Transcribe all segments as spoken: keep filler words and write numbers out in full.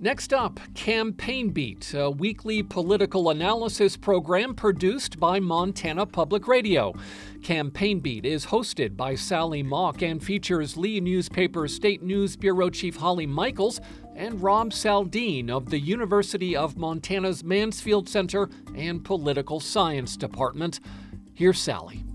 Next up, Campaign Beat, a weekly political analysis program produced by Montana Public Radio. Campaign Beat is hosted by Sally Mock and features Lee Newspaper State News Bureau Chief Holly Michaels and Rob Saldin of the University of Montana's Mansfield Center and Political Science Department. Here's Sally.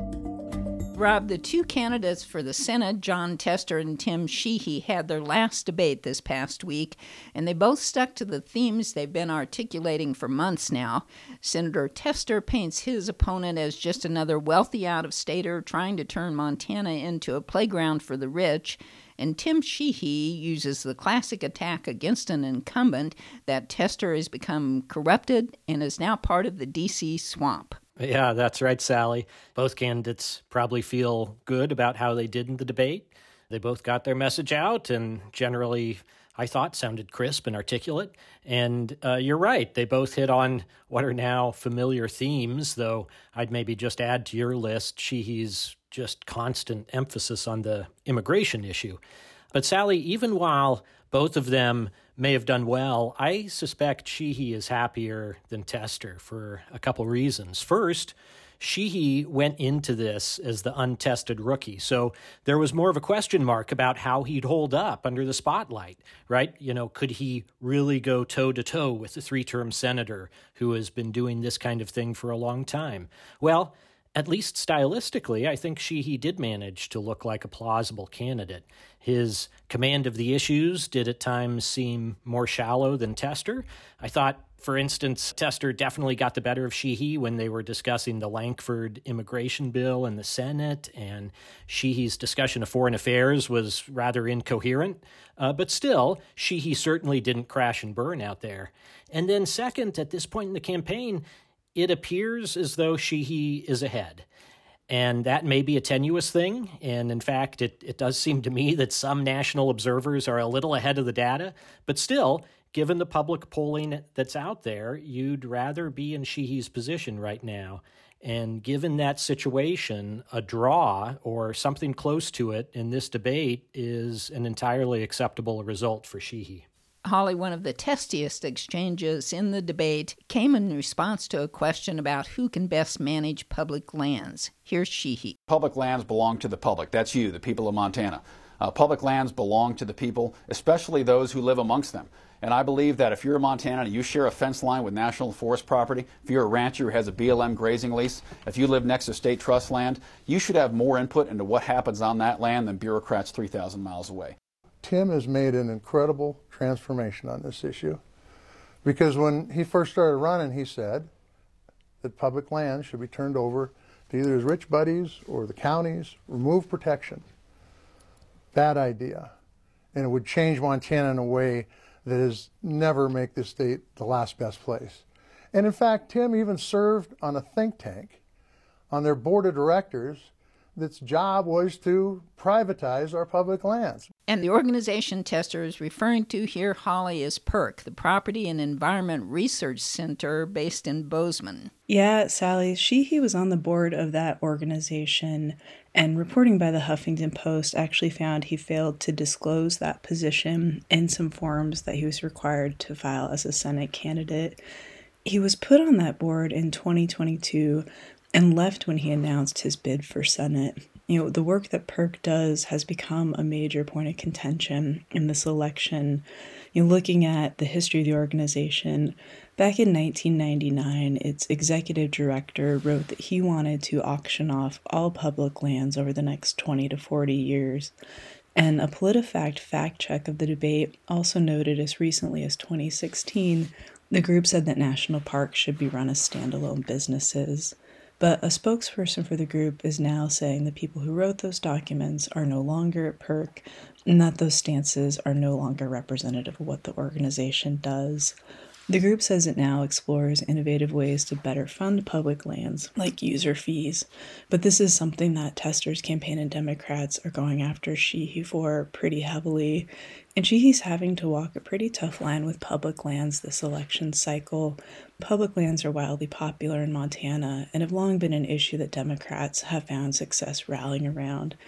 Rob, the two candidates for the Senate, Jon Tester and Tim Sheehy, had their last debate this past week, and they both stuck to the themes they've been articulating for months now. Senator Tester paints his opponent as just another wealthy out-of-stater trying to turn Montana into a playground for the rich, and Tim Sheehy uses the classic attack against an incumbent that Tester has become corrupted and is now part of the D C swamp. Yeah, that's right, Sally. Both candidates probably feel good about how they did in the debate. They both got their message out and generally, I thought, sounded crisp and articulate. And uh, you're right, they both hit on what are now familiar themes, though I'd maybe just add to your list Sheehy's just constant emphasis on the immigration issue. But Sally, even while both of them may have done well, I suspect Sheehy is happier than Tester for a couple reasons. First, Sheehy went into this as the untested rookie, so there was more of a question mark about how he'd hold up under the spotlight, right? You know, could he really go toe-to-toe with the three-term senator who has been doing this kind of thing for a long time? Well, at least stylistically, I think Sheehy did manage to look like a plausible candidate. His command of the issues did at times seem more shallow than Tester. I thought, for instance, Tester definitely got the better of Sheehy when they were discussing the Lankford immigration bill in the Senate, and Sheehy's discussion of foreign affairs was rather incoherent. Uh, but still, Sheehy certainly didn't crash and burn out there. And then second, at this point in the campaign, it appears as though Sheehy is ahead. And that may be a tenuous thing. And in fact, it, it does seem to me that some national observers are a little ahead of the data. But still, given the public polling that's out there, you'd rather be in Sheehy's position right now. And given that situation, a draw or something close to it in this debate is an entirely acceptable result for Sheehy. Holly, one of the testiest exchanges in the debate came in response to a question about who can best manage public lands. Here's Sheehy. Public lands belong to the public. That's you, the people of Montana. Uh, public lands belong to the people, especially those who live amongst them. And I believe that if you're a Montana and you share a fence line with National Forest property, if you're a rancher who has a B L M grazing lease, if you live next to state trust land, you should have more input into what happens on that land than bureaucrats three thousand miles away. Tim has made an incredible transformation on this issue, because when he first started running, he said that public land should be turned over to either his rich buddies or the counties, remove protection. Bad idea. And it would change Montana in a way that is never make this state the last best place. And in fact, Tim even served on a think tank on their board of directors that's job was to privatize our public lands. And the organization Tester is referring to here, Holly, is PERC, the Property and Environment Research Center based in Bozeman. Yeah, Sally, Sheehy was on the board of that organization, and reporting by the Huffington Post actually found he failed to disclose that position in some forms that he was required to file as a Senate candidate. He was put on that board in twenty twenty-two and left when he announced his bid for Senate. You know, the work that PERC does has become a major point of contention in this election. You know, looking at the history of the organization, back in nineteen ninety-nine, its executive director wrote that he wanted to auction off all public lands over the next twenty to forty years. And a PolitiFact fact check of the debate also noted as recently as twenty sixteen, the group said that national parks should be run as standalone businesses. But a spokesperson for the group is now saying the people who wrote those documents are no longer at PERC and that those stances are no longer representative of what the organization does. The group says it now explores innovative ways to better fund public lands, like user fees. But this is something that Tester's campaign and Democrats are going after Sheehy for pretty heavily. And Sheehy's having to walk a pretty tough line with public lands this election cycle. Public lands are wildly popular in Montana and have long been an issue that Democrats have found success rallying around.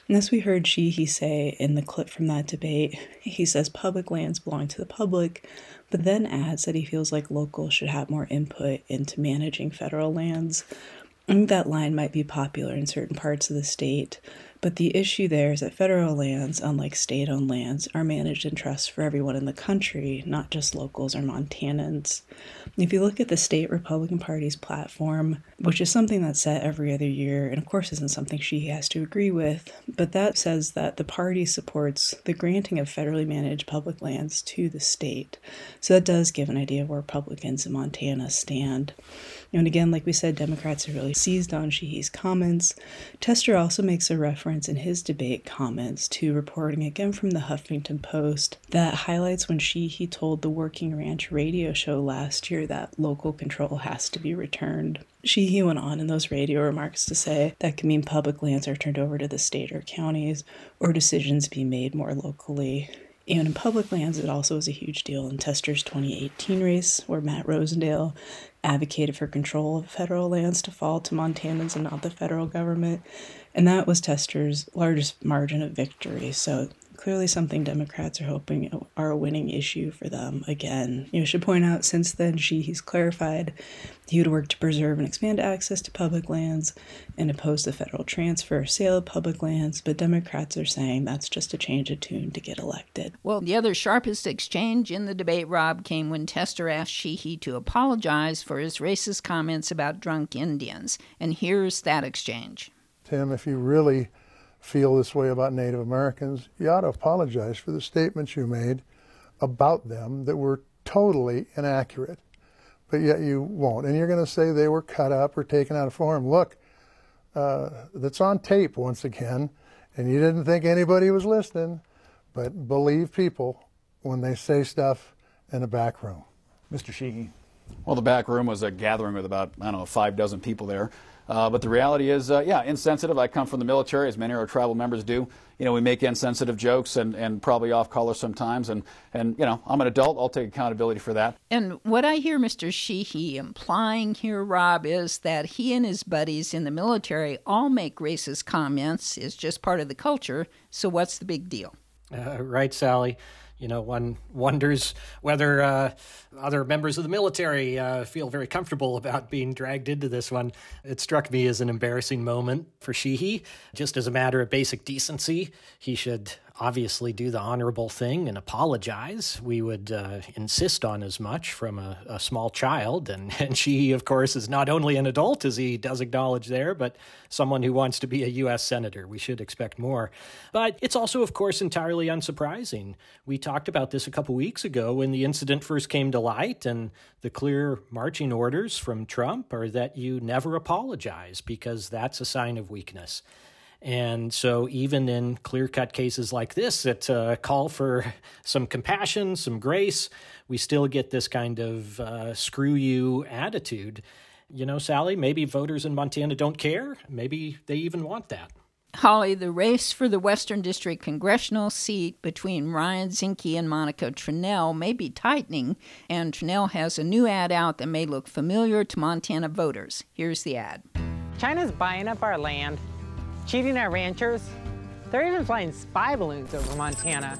And as we heard Sheehy say in the clip from that debate, he says public lands belong to the public, but then adds that he feels like locals should have more input into managing federal lands. I think that line might be popular in certain parts of the state, but the issue there is that federal lands, unlike state-owned lands, are managed in trust for everyone in the country, not just locals or Montanans. If you look at the state Republican Party's platform, which is something that's set every other year, and of course isn't something she has to agree with, but that says that the party supports the granting of federally managed public lands to the state. So that does give an idea of where Republicans in Montana stand. And again, like we said, Democrats have really seized on Sheehy's comments. Tester also makes a reference in his debate comments to reporting again from the Huffington Post that highlights when Sheehy told the Working Ranch radio show last year that local control has to be returned. Sheehy went on in those radio remarks to say that could mean public lands are turned over to the state or counties, or decisions be made more locally. And in public lands, it also was a huge deal in Tester's twenty eighteen race, where Matt Rosendale advocated for control of federal lands to fall to Montanans and not the federal government. And that was Tester's largest margin of victory. So clearly something Democrats are hoping are a winning issue for them again. You know, I should point out, since then, Sheehy's clarified he would work to preserve and expand access to public lands and oppose the federal transfer or sale of public lands, but Democrats are saying that's just a change of tune to get elected. Well, the other sharpest exchange in the debate, Rob, came when Tester asked Sheehy to apologize for his racist comments about drunk Indians. And here's that exchange. Tim, if you really feel this way about Native Americans, you ought to apologize for the statements you made about them that were totally inaccurate, but yet you won't. And you're going to say they were cut up or taken out of form. Look, uh, that's on tape once again, and you didn't think anybody was listening, but believe people when they say stuff in the back room. Mister Sheehy. Well, the back room was a gathering with about, I don't know, five dozen people there. Uh, but the reality is, uh, yeah, insensitive. I come from the military, as many of our tribal members do. You know, we make insensitive jokes and, and probably off color sometimes. And, and, you know, I'm an adult. I'll take accountability for that. And what I hear Mister Sheehy implying here, Rob, is that he and his buddies in the military all make racist comments. It's just part of the culture. So what's the big deal? Uh, right, Sally. You know, one wonders whether uh, other members of the military uh, feel very comfortable about being dragged into this one. It struck me as an embarrassing moment for Sheehy. Just as a matter of basic decency, he should obviously do the honorable thing and apologize. We would uh, insist on as much from a, a small child. And, and Sheehy, of course, is not only an adult, as he does acknowledge there, but someone who wants to be a U S senator. We should expect more. But it's also, of course, entirely unsurprising. We talked about this a couple weeks ago when the incident first came to light, and the clear marching orders from Trump are that you never apologize because that's a sign of weakness. And so even in clear-cut cases like this that uh, call for some compassion, some grace, we still get this kind of uh, screw you attitude. You know, Sally, maybe voters in Montana don't care. Maybe they even want that. Holly, the race for the Western District congressional seat between Ryan Zinke and Monica Tranel may be tightening, and Tranel has a new ad out that may look familiar to Montana voters. Here's the ad. China's buying up our land, cheating our ranchers. They're even flying spy balloons over Montana.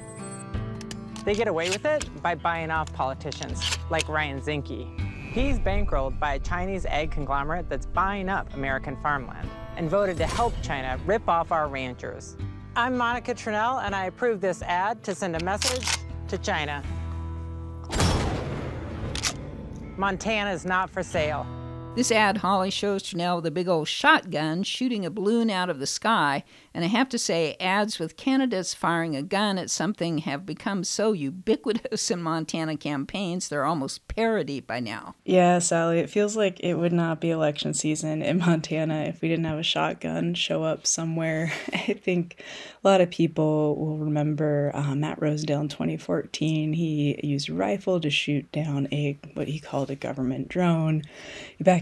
They get away with it by buying off politicians like Ryan Zinke. He's bankrolled by a Chinese egg conglomerate that's buying up American farmland and voted to help China rip off our ranchers. I'm Monica Tranel, and I approve this ad to send a message to China. Montana is not for sale. This ad, Holly, shows Tranel with a big old shotgun shooting a balloon out of the sky. And I have to say, ads with candidates firing a gun at something have become so ubiquitous in Montana campaigns, they're almost parody by now. Yeah, Sally, it feels like it would not be election season in Montana if we didn't have a shotgun show up somewhere. I think a lot of people will remember uh, Matt Rosendale in twenty fourteen. He used a rifle to shoot down a what he called a government drone. Back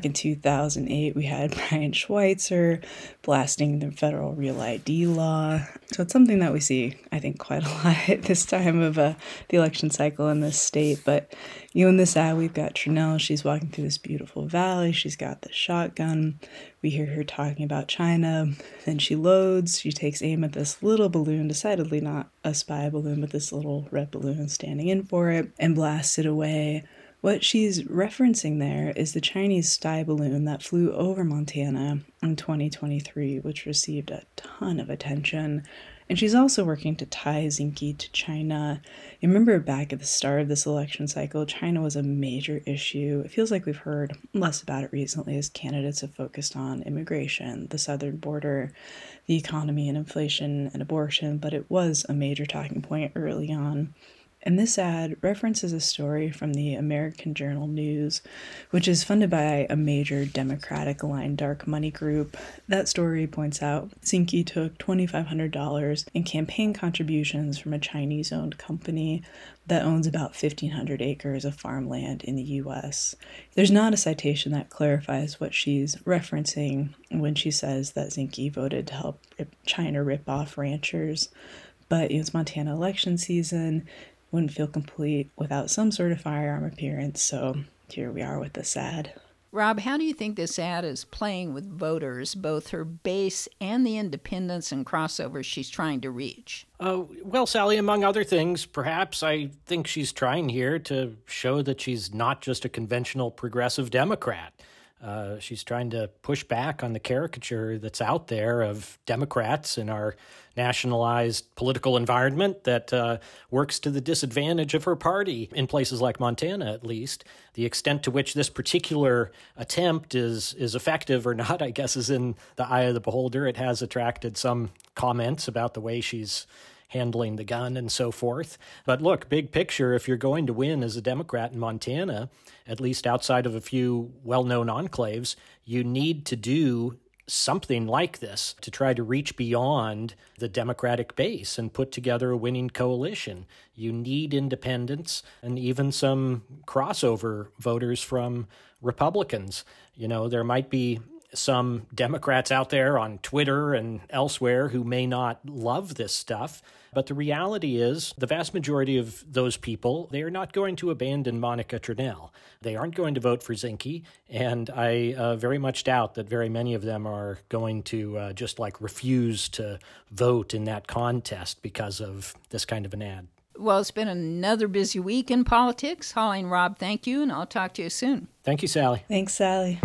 back in two thousand eight, we had Brian Schweitzer blasting the federal Real I D law. So it's something that we see, I think, quite a lot at this time of uh, the election cycle in this state. But, you know, in this ad, we've got Trinell. She's walking through this beautiful valley. She's got the shotgun. We hear her talking about China. Then she loads. She takes aim at this little balloon, decidedly not a spy balloon, but this little red balloon standing in for it, and blasts it away. What she's referencing there is the Chinese spy balloon that flew over Montana in twenty twenty-three, which received a ton of attention. And she's also working to tie Zinke to China. You remember back at the start of this election cycle, China was a major issue. It feels like we've heard less about it recently as candidates have focused on immigration, the southern border, the economy and inflation and abortion, but it was a major talking point early on. And this ad references a story from the American Journal News, which is funded by a major Democratic-aligned dark money group. That story points out Zinke took two thousand five hundred dollars in campaign contributions from a Chinese-owned company that owns about fifteen hundred acres of farmland in the U S. There's not a citation that clarifies what she's referencing when she says that Zinke voted to help China rip off ranchers. But it was Montana election season. Wouldn't feel complete without some sort of firearm appearance, so here we are with this ad. Rob, how do you think this ad is playing with voters, both her base and the independents and crossovers she's trying to reach? Uh, well, Sally, among other things, perhaps I think she's trying here to show that she's not just a conventional progressive Democrat. Uh, she's trying to push back on the caricature that's out there of Democrats in our nationalized political environment that uh, works to the disadvantage of her party in places like Montana, at least. The extent to which this particular attempt is is effective or not, I guess, is in the eye of the beholder. It has attracted some comments about the way she's handling the gun and so forth. But look, big picture, if you're going to win as a Democrat in Montana, at least outside of a few well-known enclaves, you need to do something like this to try to reach beyond the Democratic base and put together a winning coalition. You need independents and even some crossover voters from Republicans. You know, there might be some Democrats out there on Twitter and elsewhere who may not love this stuff, but the reality is the vast majority of those people, they are not going to abandon Monica Trinell. They aren't going to vote for Zinke, and I uh, very much doubt that very many of them are going to uh, just like refuse to vote in that contest because of this kind of an ad. Well, it's been another busy week in politics. Holly and Rob, thank you, and I'll talk to you soon. Thank you, Sally. Thanks, Sally.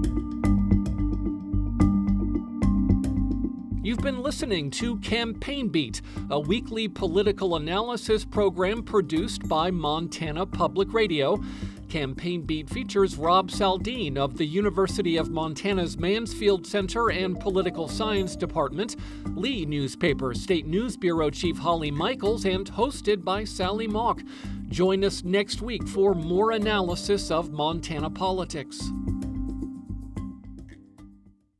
You've been listening to Campaign Beat, a weekly political analysis program produced by Montana Public Radio. Campaign Beat features Rob Saldin of the University of Montana's Mansfield Center and Political Science Department, Lee Newspaper State News Bureau Chief Holly Michaels, and hosted by Sally Mock. Join us next week for more analysis of Montana politics.